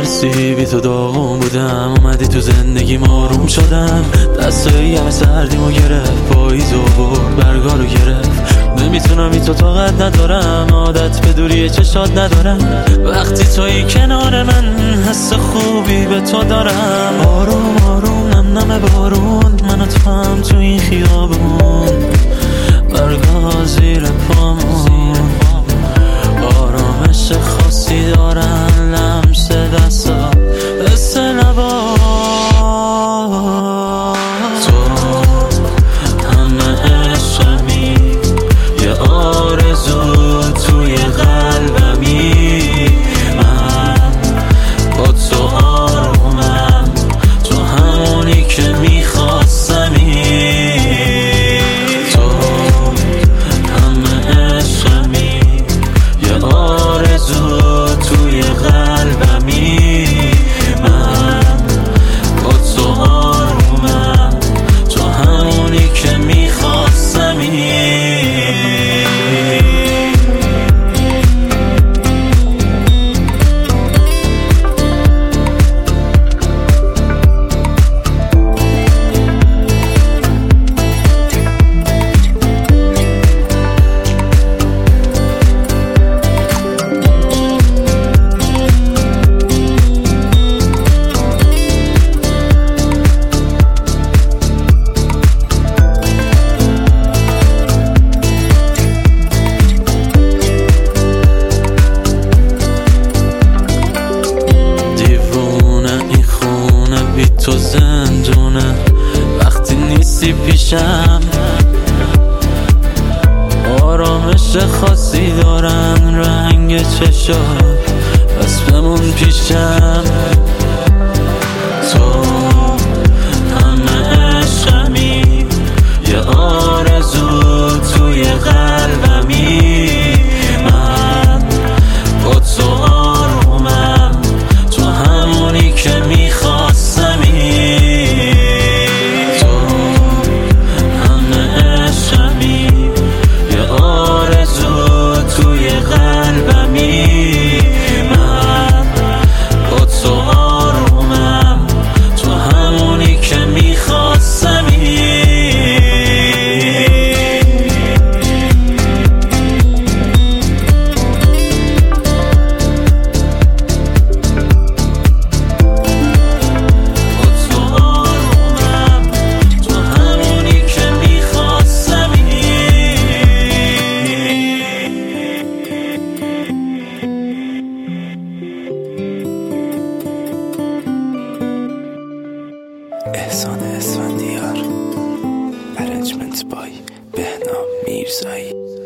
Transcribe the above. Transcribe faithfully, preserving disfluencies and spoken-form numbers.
مرسی بی تو داغون بودم، اومدی تو زندگی آروم شدم. دستایی همه سردیمو گرفت، پاییزو برد برگارو گرفت. نمیتونم بی تو طاقت ندارم، عادت به دوری چشات ندارم. وقتی تویی کنار من حس خوبی به تو دارم. آروم آروم نم نم بارون، من و تو هم تو این خیابون، برگا زیر پامون. آرامش خاصی دارن لمس دستا، حس لبا. تو همه عشقمی، یه آرزو توی قلبمی. من با تو آرومم، تو همونی که میخواستمی. تو همه عشقمی، یه آرزو توی قلبمی. من با تو آرومم، تو همونی که میخواستمی. تو زندونه وقتی نیستی پیشم، آرامش خاصی دارن رنگ چشات، بس بمون پیشم. تو همه عشقمی، یه آرزو توی قلبمی. من با تو آرومم، تو همونی که میخواستمی. توی قلبمی من با تو آرومم، تو همونی که میخواستمی. احسان اسفندیار، ارنجمنت بای بهنام میرزایی.